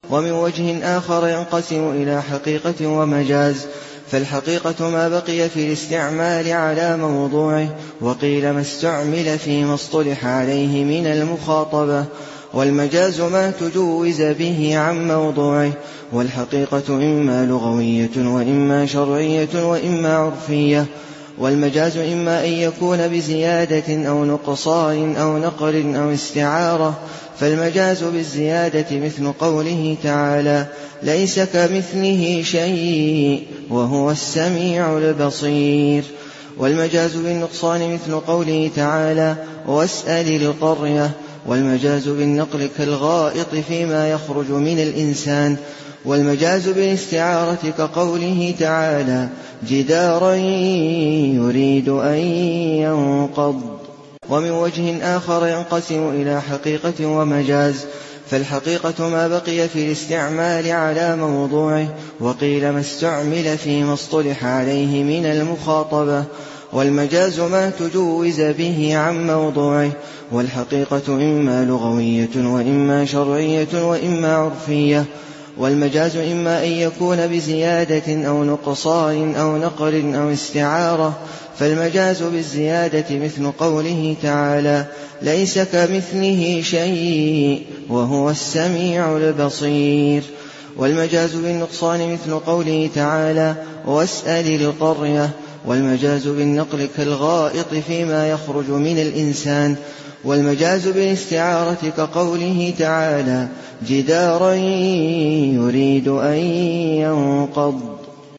ومن وجه آخر ينقسم إلى حقيقة ومجاز. فالحقيقة ما بقي في الاستعمال على موضوعه، وقيل ما استعمل فيما اصطلح عليه من المخاطبة. والمجاز ما تجوز به عن موضوعه. والحقيقة إما لغوية وإما شرعية وإما عرفية. والمجاز إما أن يكون بزيادة أو نقصان أو نقل أو استعارة. فالمجاز بالزيادة مثل قوله تعالى: ليس كمثله شيء وهو السميع البصير. والمجاز بالنقصان مثل قوله تعالى: واسأل القرية. والمجاز بالنقل كالغائط فيما يخرج من الإنسان. والمجاز بالاستعارة كقوله تعالى: جدارا يريد أن ينقض. ومن وجه آخر ينقسم إلى حقيقة ومجاز. فالحقيقة ما بقي في الاستعمال على موضوعه، وقيل ما استعمل فيما اصطلح عليه من المخاطبة. والمجاز ما تجوز به عن موضوعه. والحقيقة إما لغوية وإما شرعية وإما عرفية. والمجاز إما أن يكون بزيادة أو نقصان أو نقل أو استعارة. فالمجاز بالزيادة مثل قوله تعالى: ليس كمثله شيء وهو السميع البصير. والمجاز بالنقصان مثل قوله تعالى: واسأل القرية. والمجاز بالنقل كالغائط فيما يخرج من الإنسان. والمجاز بالاستعارة كقوله تعالى: جدارا يريد أن ينقض.